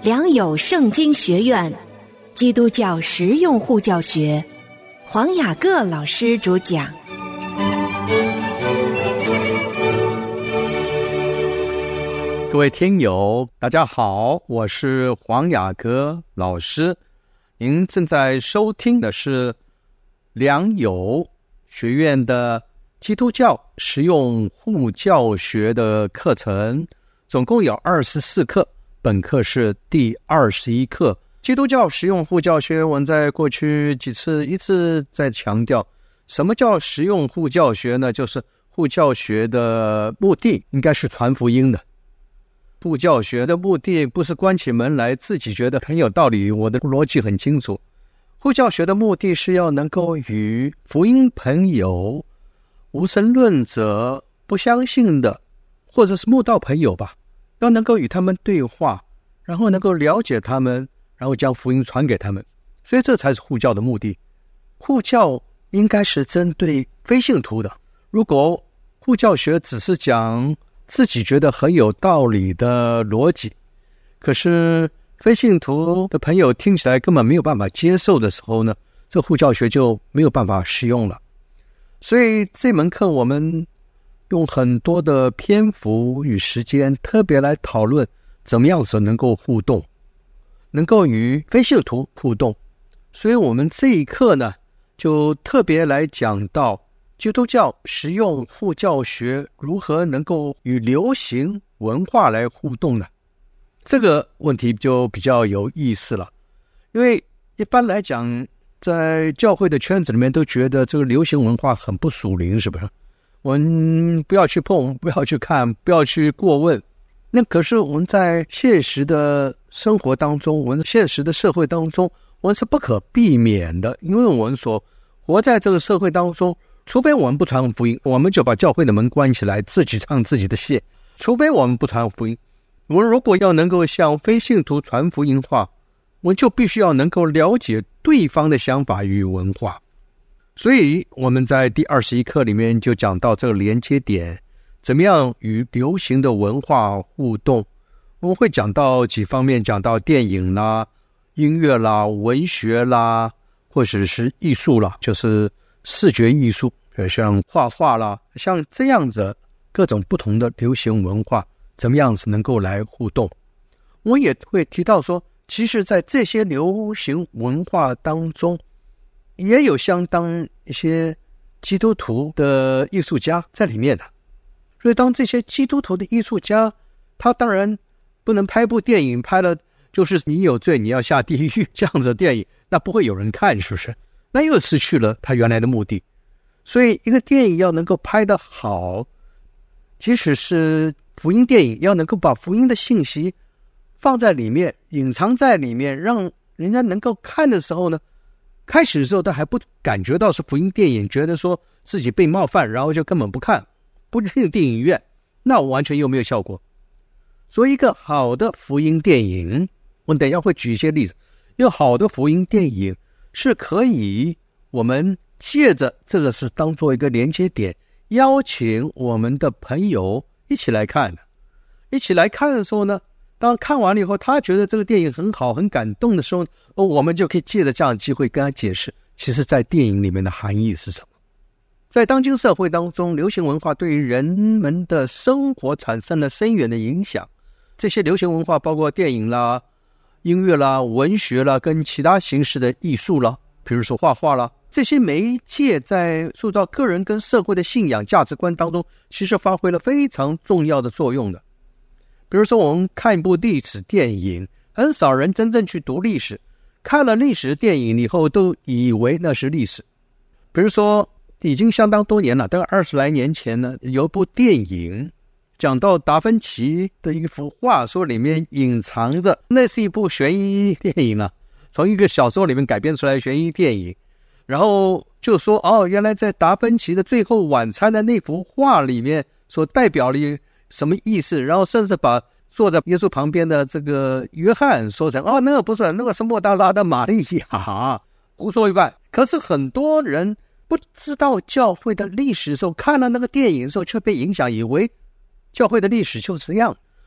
良友圣经学院基督教实用护教学，黄雅各老师主讲。 各位听友大家好，我是黄雅各老师。您正在收听的是良友学院的基督教实用护教学的课程，总共有24课，本课是第21课。基督教实用护教学，我们在过去几次一直在强调，什么叫实用护教学呢？就是护教学的目的应该是传福音的。护教学的目的不是关起门来自己觉得很有道理，我的逻辑很清楚。护教学的目的是要能够与福音朋友、无神论者、不相信的，或者是慕道朋友吧，要能够与他们对话，然后能够了解他们，然后将福音传给他们。所以这才是护教的目的。护教应该是针对非信徒的。如果护教学只是讲自己觉得很有道理的逻辑，可是非信徒的朋友听起来根本没有办法接受的时候呢，这护教学就没有办法适用了。所以这门课我们用很多的篇幅与时间特别来讨论怎么样子能够互动，能够与非信徒互动。所以我们这一课呢，就特别来讲到基督教实用护教学如何能够与流行文化来互动呢？这个问题就比较有意思了。因为一般来讲，在教会的圈子里面都觉得这个流行文化很不属灵，是不是？我们不要去碰，不要去看，不要去过问。那可是我们在现实的生活当中，我们现实的社会当中，我们是不可避免的。因为我们所活在这个社会当中，除非我们不传福音，我们就把教会的门关起来，自己唱自己的戏。除非我们不传福音，我们如果要能够向非信徒传福音的话，我们就必须要能够了解对方的想法与文化。所以我们在第21课里面就讲到这个连接点，怎么样与流行的文化互动。我们会讲到几方面，讲到电影啦、音乐啦、文学啦，或者是艺术啦，就是视觉艺术，像画画啦，像这样子各种不同的流行文化怎么样子能够来互动。我也会提到说，其实在这些流行文化当中也有相当一些基督徒的艺术家在里面的。所以当这些基督徒的艺术家，他当然不能拍部电影，拍了就是你有罪你要下地狱这样子的电影，那不会有人看，是不是？那又失去了他原来的目的。所以一个电影要能够拍得好，即使是福音电影，要能够把福音的信息放在里面，隐藏在里面，让人家能够看的时候呢，开始的时候他还不感觉到是福音电影，觉得说自己被冒犯，然后就根本不看，不进电影院，那完全又没有效果。所以一个好的福音电影，我等一下会举一些例子，一个好的福音电影是可以我们借着这个是当做一个连接点，邀请我们的朋友一起来看的。一起来看的时候呢，当看完了以后，他觉得这个电影很好很感动的时候，我们就可以借着这样的机会跟他解释，其实在电影里面的含义是什么。在当今社会当中，流行文化对于人们的生活产生了深远的影响。这些流行文化包括电影啦、音乐啦、文学啦，跟其他形式的艺术啦，比如说画画啦，这些媒介在塑造个人跟社会的信仰价值观当中，其实发挥了非常重要的作用的。比如说我们看一部历史电影，很少人真正去读历史，看了历史电影以后都以为那是历史。比如说已经相当多年了，大概20来年前呢，有一部电影讲到达芬奇的一幅画，说里面隐藏着，那是一部悬疑电影啊，从一个小说里面改编出来的悬疑电影。然后就说原来在达芬奇的最后晚餐的那幅画里面所代表了什么意思，然后甚至把坐在耶稣旁边的这个约翰说成那个不是，那个是莫大拉的玛利亚，胡说一半。可是很多人不知道教会的历史的时候，看了那个电影的时候却被影响，以为教会的历史就是这样。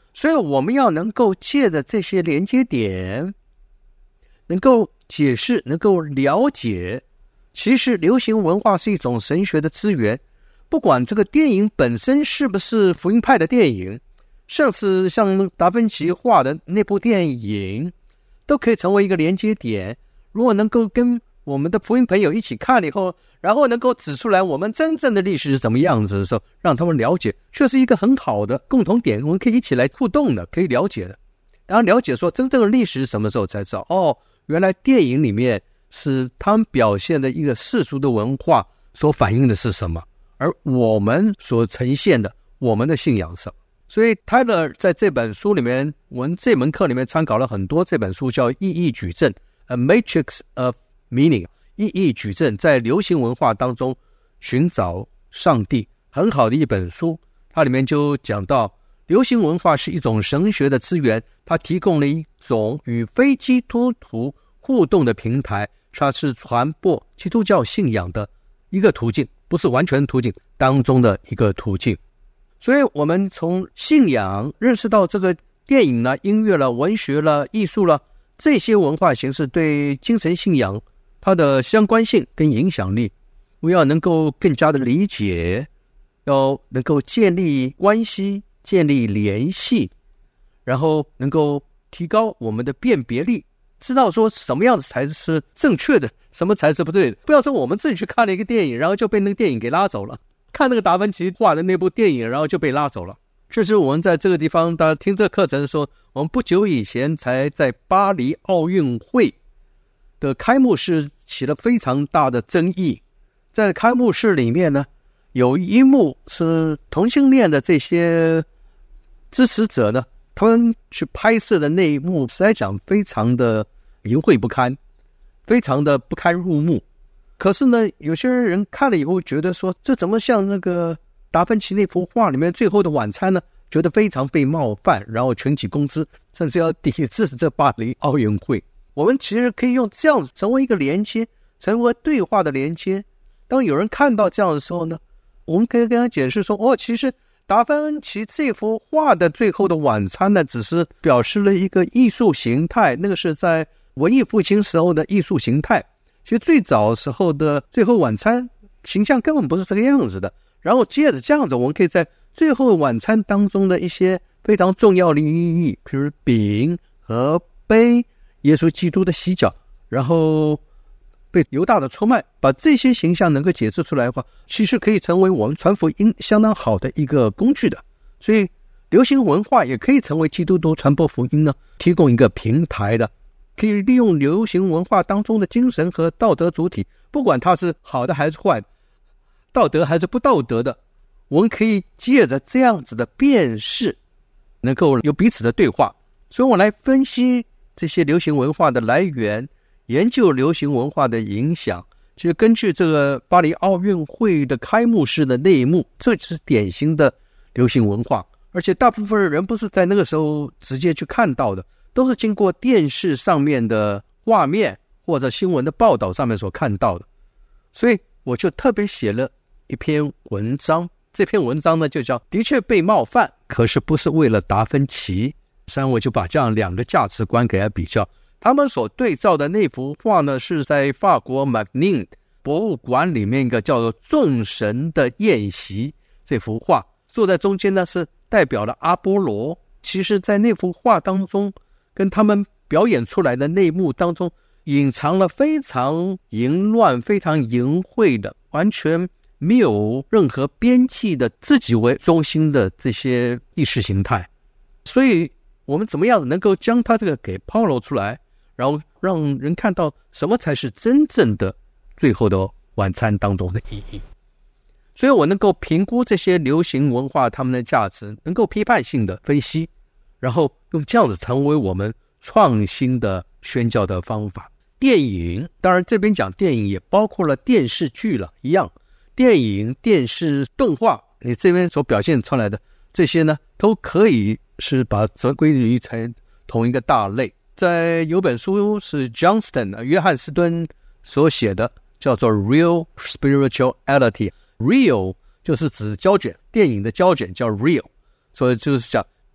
所以我们要能够借着这些连接点，能够解释，能够了解，其实流行文化是一种神学的资源。不管这个电影本身是不是福音派的电影，甚至像达芬奇画的那部电影，都可以成为一个连接点。如果能够跟我们的福音朋友一起看了以后，然后能够指出来我们真正的历史是怎么样子的时候，让他们了解，却是一个很好的共同点，我们可以一起来互动的，可以了解的。然后了解说真正的历史什么时候才知道，原来电影里面是他们表现的一个世俗的文化所反映的是什么，而我们所呈现的我们的信仰是什么。所以 Tyler 在这本书里面，我们这门课里面参考了很多，这本书叫意义矩阵 A Matrix of Meaning， 意义矩阵在流行文化当中寻找上帝，很好的一本书。它里面就讲到流行文化是一种神学的资源，它提供了一种与非基督徒互动的平台，它是传播基督教信仰的一个途径，不是完全途径当中的一个途径。所以我们从信仰认识到这个电影了、音乐了、文学了、艺术了，这些文化形式对精神信仰它的相关性跟影响力，我要能够更加的理解，要能够建立关系、建立联系，然后能够提高我们的辨别力，知道说什么样子才是正确的，什么才是不对的。不要说我们自己去看了一个电影，然后就被那个电影给拉走了，看那个达芬奇画的那部电影，然后就被拉走了。这是我们在这个地方大家听这个课程的时候，我们不久以前才在巴黎奥运会的开幕式起了非常大的争议。在开幕式里面呢，有一幕是同性恋的这些支持者呢，他们去拍摄的那一幕实在讲非常的淫秽不堪，非常的不堪入目。可是呢，有些人看了以后觉得说，这怎么像那个达芬奇那幅画里面最后的晚餐呢？觉得非常被冒犯，然后群起攻之，甚至要抵制这巴黎奥运会。我们其实可以用这样成为一个连接，成为对话的连接。当有人看到这样的时候呢，我们可以跟他解释说，其实达芬奇这幅画的最后的晚餐呢，只是表示了一个艺术形态，那个是在文艺复兴时候的艺术形态。其实最早时候的最后晚餐形象根本不是这个样子的。然后接着这样子，我们可以在最后晚餐当中的一些非常重要的意义，比如饼和杯，耶稣基督的洗脚，然后被犹大的出卖，把这些形象能够解释出来的话，其实可以成为我们传福音相当好的一个工具的。所以流行文化也可以成为基督徒传播福音呢提供一个平台的，可以利用流行文化当中的精神和道德主体，不管它是好的还是坏的，道德还是不道德的，我们可以借着这样子的辨识，能够有彼此的对话。所以我来分析这些流行文化的来源，研究流行文化的影响，就根据这个巴黎奥运会的开幕式的那一幕，这是典型的流行文化。而且大部分人不是在那个时候直接去看到的，都是经过电视上面的画面或者新闻的报道上面所看到的。所以我就特别写了一篇文章，这篇文章呢就叫的确被冒犯，可是不是为了达芬奇。我就把这样两个价值观给他比较，他们所对照的那幅画呢，是在法国马宁博物馆里面一个叫做众神的宴席，这幅画坐在中间呢是代表了阿波罗。其实在那幅画当中，跟他们表演出来的内幕当中，隐藏了非常淫乱、非常淫秽的，完全没有任何边际的自己为中心的这些意识形态。所以我们怎么样能够将它这个给抛露出来，然后让人看到什么才是真正的最后的晚餐当中的意义。所以我能够评估这些流行文化它们的价值，能够批判性的分析，然后用这样子成为我们创新的宣教的方法。电影，当然这边讲电影也包括了电视剧了，一样，电影、电视、动画，你这边所表现出来的这些呢，都可以是把这归于成同一个大类。在有本书是 Johnston 约翰斯敦所写的，叫做 Real Spirituality。 Real 就是指胶卷，电影的胶卷叫 Real， 所以就是讲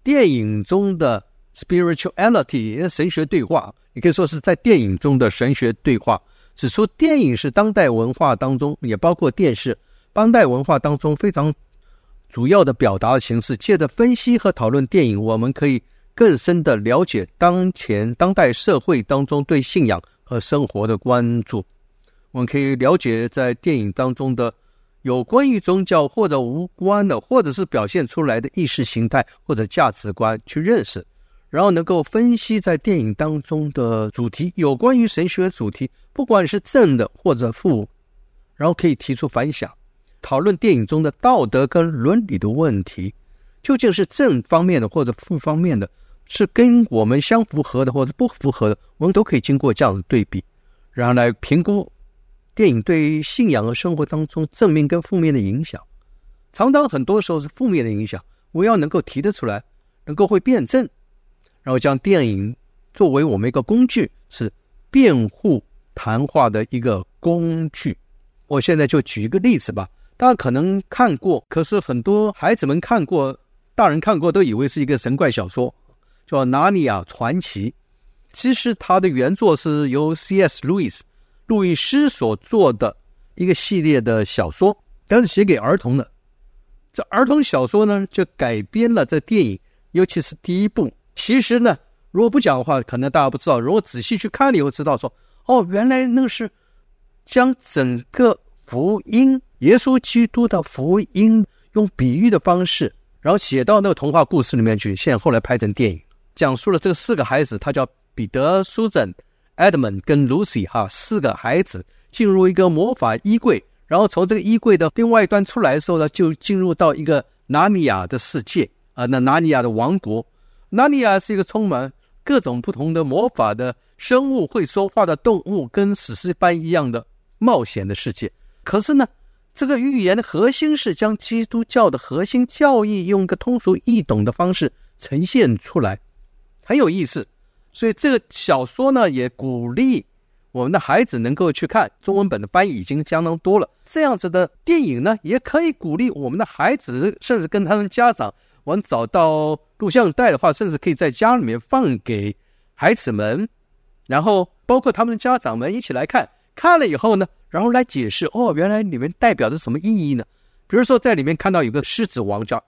电影中的 spirituality 神学对话，也可以说是在电影中的神学对话，指出电影是当代文化当中，也包括电视，当代文化当中非常主要的表达的形式。借着分析和讨论电影，我们可以更深的了解当代社会当中对信仰和生活的关注。我们可以了解在电影当中的有关于宗教或者无关的，或者是表现出来的意识形态或者价值观去认识，然后能够分析在电影当中的主题，有关于神学主题，不管是正的或者负，然后可以提出反响，讨论电影中的道德跟伦理的问题，究竟是正方面的或者负方面的，是跟我们相符合的或者不符合的，我们都可以经过这样的对比，然后来评估电影对信仰和生活当中正面跟负面的影响。常常很多时候是负面的影响，我要能够提得出来，能够会辩证，然后将电影作为我们一个工具，是辩护谈话的一个工具。我现在就举一个例子吧，大家可能看过，可是很多孩子们看过，大人看过都以为是一个神怪小说，叫《纳尼亚传奇》。其实它的原作是由 C.S. 路易斯所做的一个系列的小说，但是写给儿童的。这儿童小说呢，就改编了这电影，尤其是第一部。其实呢，如果不讲的话，可能大家不知道，如果仔细去看了以后知道说，原来那是将整个福音，耶稣基督的福音，用比喻的方式，然后写到那个童话故事里面去，现在后来拍成电影，讲述了这4个孩子，他叫彼得、Susan、Edmund 跟 Lucy 4个孩子进入一个魔法衣柜，然后从这个衣柜的另外一端出来的时候呢，就进入到一个纳尼亚的世界那纳尼亚的王国。纳尼亚是一个充满各种不同的魔法的生物，会说话的动物，跟史诗般一样的冒险的世界。可是呢，这个寓言的核心是将基督教的核心教义用一个通俗易懂的方式呈现出来，很有意思。所以这个小说呢，也鼓励我们的孩子能够去看，中文本的翻译已经相当多了。这样子的电影呢，也可以鼓励我们的孩子，甚至跟他们家长，我们找到录像带的话，甚至可以在家里面放给孩子们，然后包括他们的家长们一起来看，看了以后呢，然后来解释，原来里面代表着什么意义呢？比如说在里面看到有个狮子王叫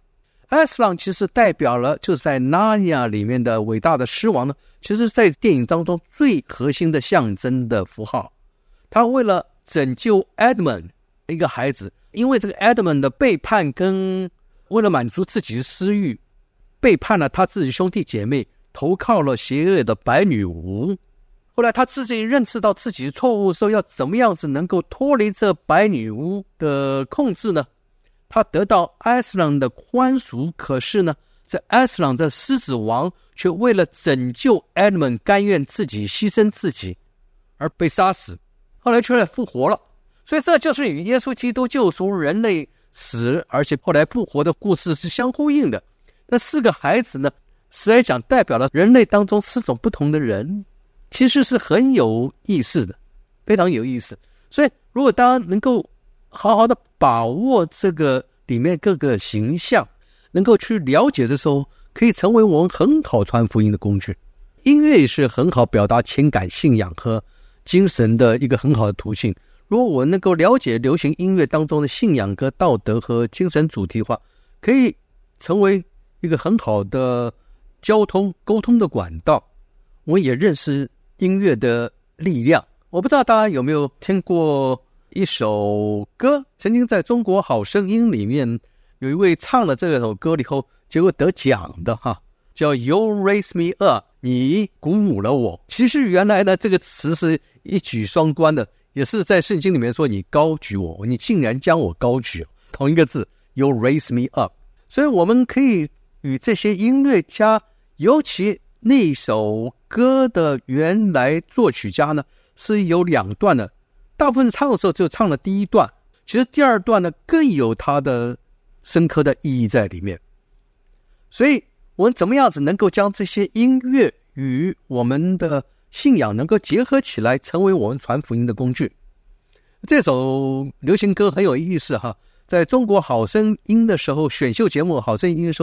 Aslan， 其实代表了就是在纳尼亚里面的伟大的狮王呢，其实在电影当中最核心的象征的符号。他为了拯救 Edmund 一个孩子，因为这个 Edmund 的背叛跟为了满足自己的私欲，背叛了他自己兄弟姐妹，投靠了邪恶的白女巫。后来他自己认识到自己的错误的时候，要怎么样子能够脱离这白女巫的控制呢？他得到艾斯朗的宽恕，可是呢，这艾斯朗的狮子王却为了拯救 Edmund 甘愿自己牺牲自己而被杀死，后来却来复活了。所以这就是与耶稣基督救赎人类死而且后来复活的故事是相呼应的。那4个孩子呢，实在讲代表了人类当中4种不同的人，其实是很有意思的，非常有意思。所以如果大家能够好好的把握这个里面各个形象，能够去了解的时候，可以成为我们很好传福音的工具。音乐也是很好表达情感、信仰和精神的一个很好的途径。如果我能够了解流行音乐当中的信仰和道德和精神主题的话，可以成为一个很好的交通沟通的管道。我也认识音乐的力量。我不知道大家有没有听过一首歌，曾经在中国好声音里面有一位唱了这首歌以后结果得奖的叫 You Raise Me Up， 你鼓舞了我。其实原来呢，这个词是一举双关的，也是在圣经里面说你高举我，你竟然将我高举，同一个字 You Raise Me Up。 所以我们可以与这些音乐家，尤其那首歌的原来作曲家呢是有2段的，大部分唱的时候就唱了第1段，其实第2段呢更有它的深刻的意义在里面。所以我们怎么样子能够将这些音乐与我们的信仰能够结合起来，成为我们传福音的工具。这首流行歌很有意思在中国好声音的时候，选秀节目好声音的时候呢，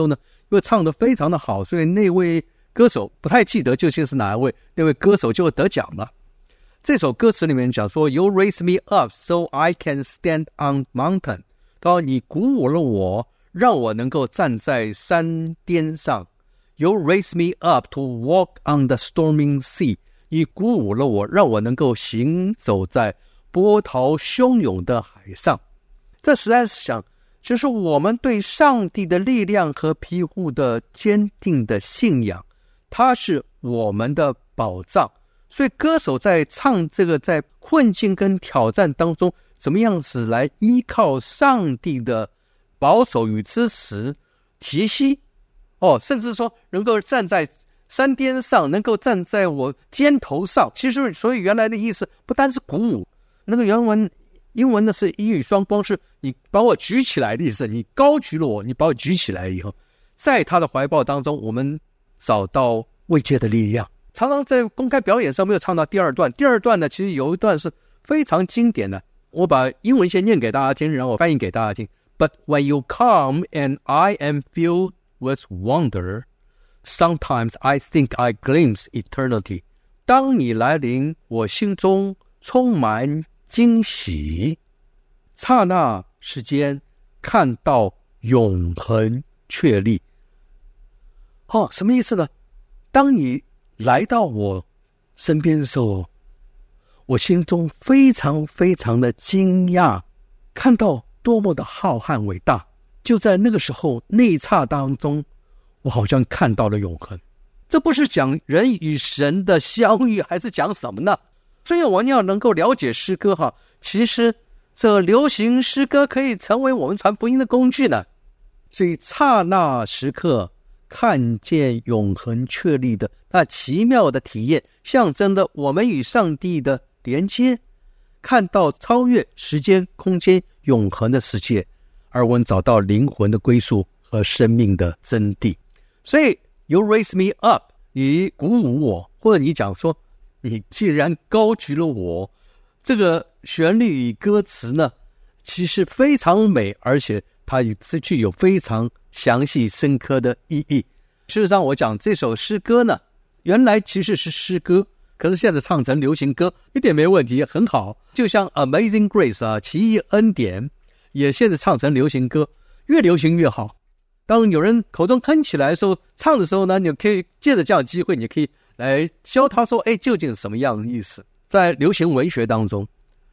因为唱得非常的好，所以那位歌手不太记得究竟是哪一位，那位歌手就得奖了。这首歌词里面讲说 You raise me up so I can stand on mountain， 到你鼓舞了我，让我能够站在山巅上。 You raise me up to walk on the storming sea， 你鼓舞了我，让我能够行走在波涛汹涌的海上。这实在是想，就是我们对上帝的力量和庇护的坚定的信仰，它是我们的保障。所以歌手在唱这个在困境跟挑战当中怎么样子来依靠上帝的保守与支持提息，甚至说能够站在山巅上，能够站在我肩头上。其实所以原来的意思不单是鼓舞，那个原文英文的是一语双关，是你把我举起来的意思，你高举了我，你把我举起来以后，在他的怀抱当中我们找到慰藉的力量。常常在公开表演上没有唱到第二段，第二段呢其实有一段是非常经典的，我把英文先念给大家听，然后我翻译给大家听。 But when you come and I am filled with wonder, sometimes I think I glimpse eternity。 当你来临，我心中充满惊喜，刹那时间看到永恒确立。什么意思呢？当你来到我身边的时候，我心中非常非常的惊讶，看到多么的浩瀚伟大。就在那个时候，那一刹当中，我好像看到了永恒。这不是讲人与神的相遇，还是讲什么呢？所以我们要能够了解诗歌其实这流行诗歌可以成为我们传福音的工具呢。所以刹那时刻看见永恒确立的那奇妙的体验，象征的我们与上帝的连接，看到超越时间空间永恒的世界，而我们找到灵魂的归宿和生命的真谛。所以 You raise me up， 你鼓舞我，或者你讲说你既然高举了我，这个旋律与歌词呢其实非常美，而且它具有非常详细深刻的意义。事实上我讲这首诗歌呢原来其实是诗歌，可是现在唱成流行歌一点没问题，很好。就像 Amazing Grace 奇异恩典也现在唱成流行歌，越流行越好。当有人口中哼起来的时候，唱的时候呢，你可以借着这样的机会，你可以来教他说究竟是什么样的意思。在流行文学当中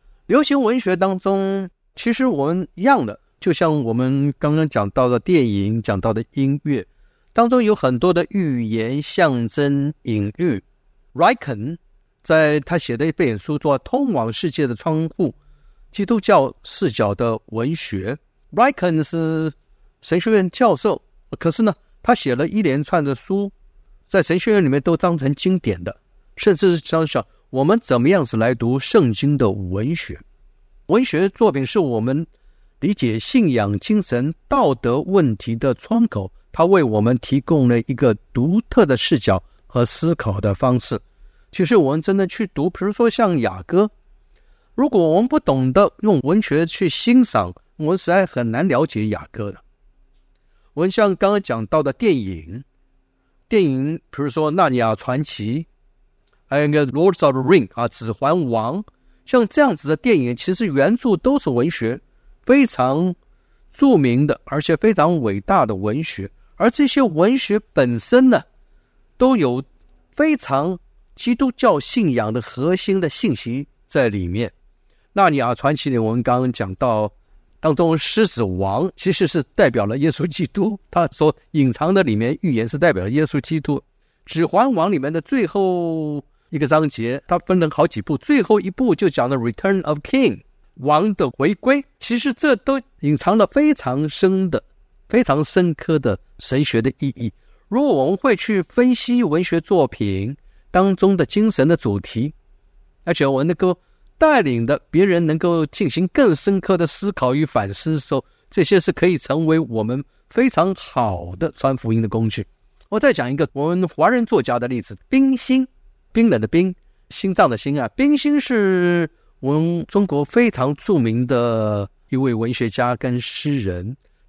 其实我们一样的，就像我们刚刚讲到的电影，讲到的音乐当中有很多的寓言、象征、隐喻。 Ryken 在他写的一本书做《通往世界的窗户》，基督教视角的文学。 Ryken 是神学院教授，可是呢他写了一连串的书，在神学院里面都当成经典的，甚至是想我们怎么样子来读圣经的文学。文学作品是我们理解信仰、精神、道德问题的窗口，它为我们提供了一个独特的视角和思考的方式。其实我们真的去读，比如说像雅歌，如果我们不懂得用文学去欣赏，我们实在很难了解雅歌的。我们像刚刚讲到的电影，比如说《纳尼亚传奇》，还有一个《Lord of the Ring》指环王，像这样子的电影，其实原著都是文学，非常著名的，而且非常伟大的文学。而这些文学本身呢，都有非常基督教信仰的核心的信息在里面。纳尼亚传奇里我们刚刚讲到当中，狮子王其实是代表了耶稣基督，他所隐藏的里面预言是代表了耶稣基督。指环王里面的最后一个章节，它分了好几部，最后一部就讲了 Return of King， 王的回归。其实这都隐藏了非常深刻的神学的意义。如果我们会去分析文学作品当中的精神的主题，而且我们能够带领的别人能够进行更深刻的思考与反思的时候，这些是可以成为我们非常好的传福音的工具。我再讲一个我们华人作家的例子，冰心，冰冷的冰，心脏的心冰心是我们中国非常著名的一位文学家跟诗人，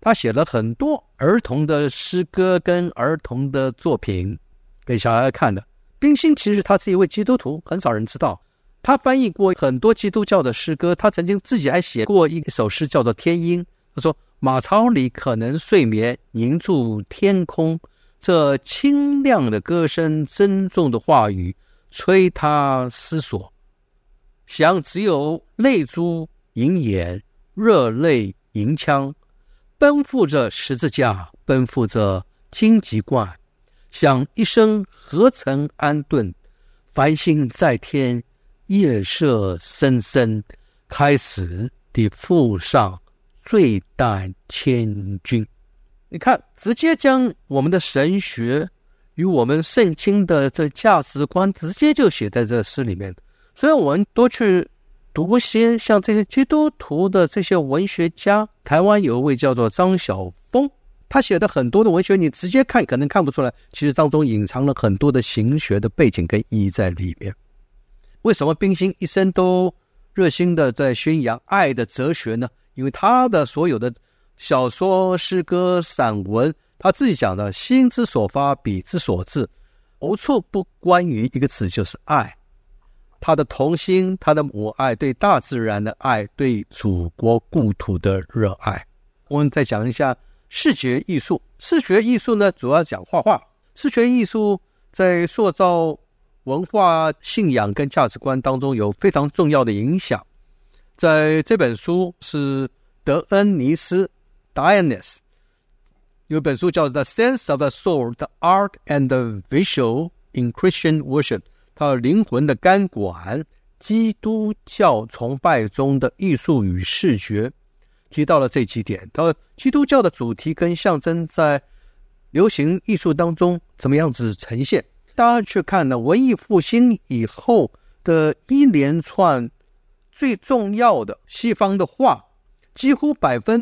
他写了很多儿童的诗歌跟儿童的作品给小孩看的。冰心其实他是一位基督徒，很少人知道。他翻译过很多基督教的诗歌，他曾经自己还写过一首诗叫做《天鹰》。他说：马槽里可能睡眠，凝住天空，这清亮的歌声，珍重的话语，催他思索。想只有泪珠盈眼，热泪盈腔，奔赴着十字架，奔赴着荆棘冠，想一生何曾安顿，繁星在天，夜色深深，开始地赴上最淡千钧。你看，直接将我们的神学与我们圣经的这价值观直接就写在这诗里面。所以我们多去读些像这些基督徒的这些文学家，台湾有一位叫做张晓峰，他写的很多的文学，你直接看可能看不出来，其实当中隐藏了很多的形学的背景跟意义在里面。为什么冰心一生都热心的在宣扬爱的哲学呢？因为他的所有的小说、诗歌、散文，他自己讲的心之所发，笔之所至，无处不关于一个词，就是爱。他的童心，他的母爱，对大自然的爱，对祖国故土的热爱。我们再讲一下视觉艺术。视觉艺术呢，主要讲画画。视觉艺术在塑造文化信仰跟价值观当中有非常重要的影响。在这本书是德恩尼斯 Dianis 有本书叫 The Sense of the Soul, the Art and the Visual in Christian Worship， 它的灵魂的甘管，基督教崇拜中的艺术与视觉，提到了这几点。到基督教的主题跟象征在流行艺术当中怎么样子呈现。大家去看呢，文艺复兴以后的一连串最重要的西方的画，几乎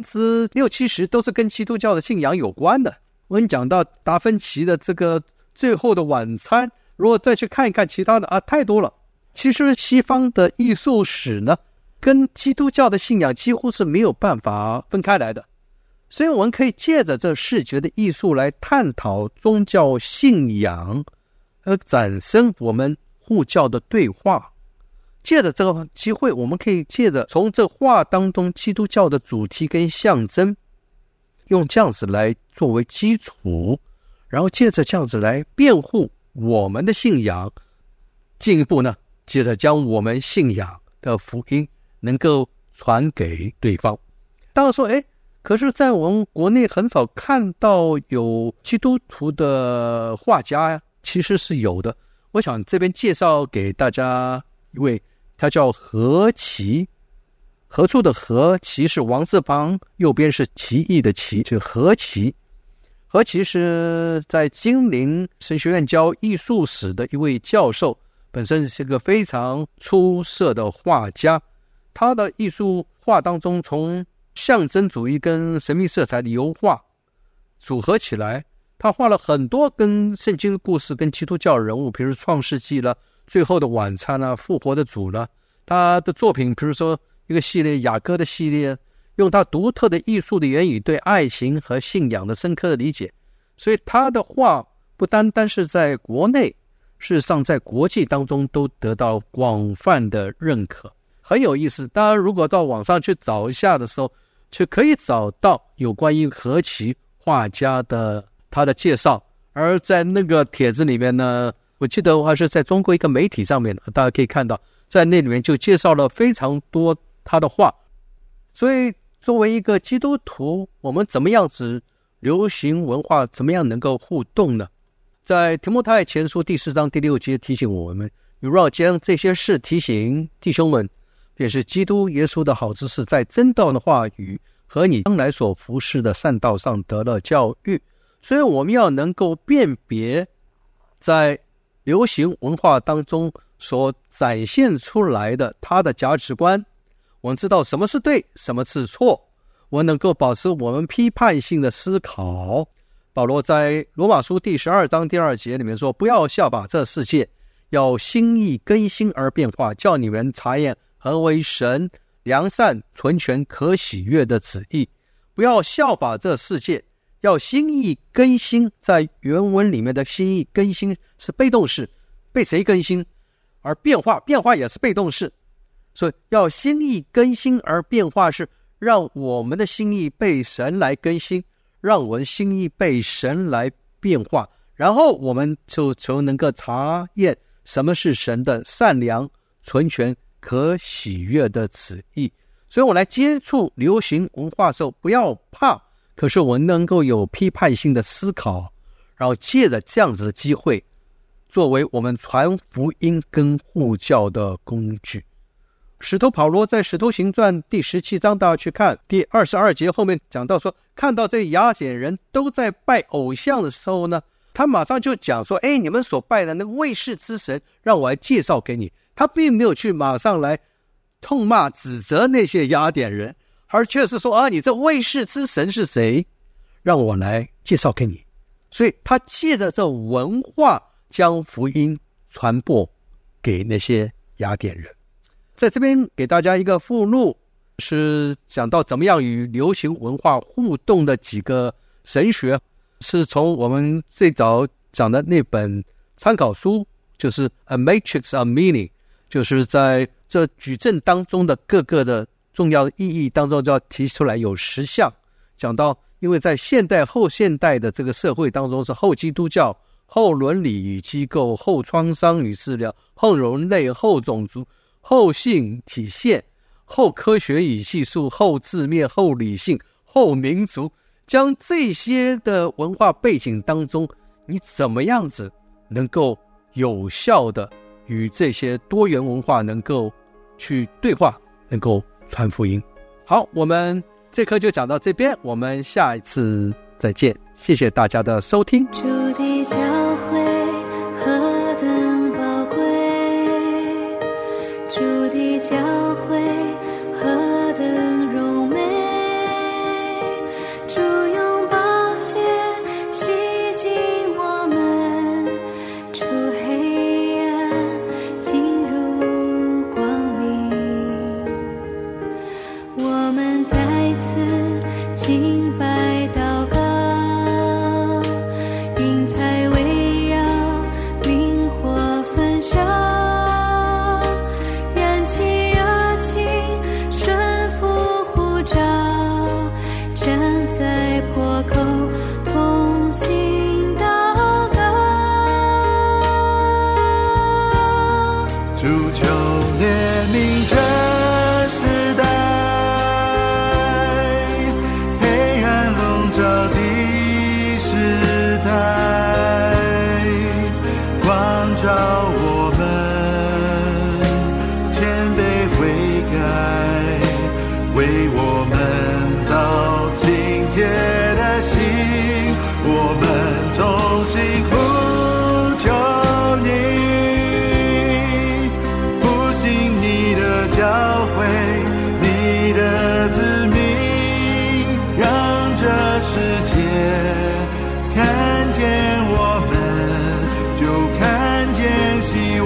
60%-70%都是跟基督教的信仰有关的。我跟你讲到达芬奇的这个最后的晚餐，如果再去看一看其他的太多了。其实西方的艺术史呢，跟基督教的信仰几乎是没有办法分开来的。所以我们可以借着这视觉的艺术来探讨宗教信仰，而产生我们互教的对话。借着这个机会，我们可以借着从这画当中基督教的主题跟象征，用这样子来作为基础，然后借着这样子来辩护我们的信仰，进一步呢，接着将我们信仰的福音能够传给对方。当然说，可是在我们国内很少看到有基督徒的画家呀，其实是有的。我想这边介绍给大家一位，他叫何其，何处的何，其是王字旁，右边是奇异的奇，就是何其。何其是在金陵神学院教艺术史的一位教授，本身是一个非常出色的画家。他的艺术画当中，从象征主义跟神秘色彩的油画组合起来，他画了很多跟圣经故事跟基督教人物，比如创世纪了，最后的晚餐啦，复活的主了。他的作品比如说一个系列雅歌的系列，用他独特的艺术的言语对爱情和信仰的深刻的理解。所以他的画不单单是在国内，事实上在国际当中都得到广泛的认可，很有意思。当然如果到网上去找一下的时候，就可以找到有关于何其画家的他的介绍。而在那个帖子里面呢，我记得还是在中国一个媒体上面，大家可以看到在那里面就介绍了非常多他的画。所以作为一个基督徒，我们怎么样子流行文化怎么样能够互动呢？在提摩太前书第4章第6节提醒我们，如要将这些事提醒弟兄们，便是基督耶稣的好知识在真道的话语和你将来所服侍的善道上得了教育。所以我们要能够辨别在流行文化当中所展现出来的他的价值观，我们知道什么是对，什么是错，我们能够保持我们批判性的思考。保罗在罗马书第12章第2节里面说，不要效法这世界，要心意更新而变化，叫你们察验何为神良善纯全可喜悦的旨意。 不要效法这世界，要心意更新。在原文里面的心意更新是被动式，被谁更新？而变化也是被动式，所以要心意更新，而变化是让我们的心意被神来更新，让我们心意被神来变化，然后我们就能够察验什么是神的善良、纯全、可喜悦的旨意。所以我来接触流行文化的时候，不要怕，可是我能够有批判性的思考，然后借着这样子的机会，作为我们传福音跟护教的工具。使徒保罗在使徒行传第17章，大家去看第22节后面讲到说，看到这雅典人都在拜偶像的时候呢，他马上就讲说，你们所拜的那个卫士之神，让我来介绍给你。他并没有去马上来痛骂指责那些雅典人，而却是说，你这卫士之神是谁，让我来介绍给你。所以他借着这文化将福音传播给那些雅典人。在这边给大家一个附录，是讲到怎么样与流行文化互动的几个神学，是从我们最早讲的那本参考书，就是 A Matrix of Meaning， 就是在这矩阵当中的各个的重要的意义当中，就要提出来有10项，讲到因为在现代后现代的这个社会当中，是后基督教、后伦理与机构、后创伤与治疗、后人类、后种族、后性体现、后科学与技术、后字面、后理性、后民族，将这些的文化背景当中，你怎么样子能够有效的与这些多元文化能够去对话，能够传福音。好，我们这课就讲到这边，我们下一次再见，谢谢大家的收听。 主的教诲何等宝贵，主的教诲何等柔美，主用宝血洗净我们，出黑暗进入光明。我们在此敬拜祷告，云彩围绕，灵火焚烧，燃起热情，顺服呼召，站在破口同心祷告。 主求怜悯这时代，黑暗笼罩的时代，光照我们，谦卑悔改，为我们造清洁的心，我们重新呼求你，复兴你的教诲，你的子民，让这世界看见我们，就看见希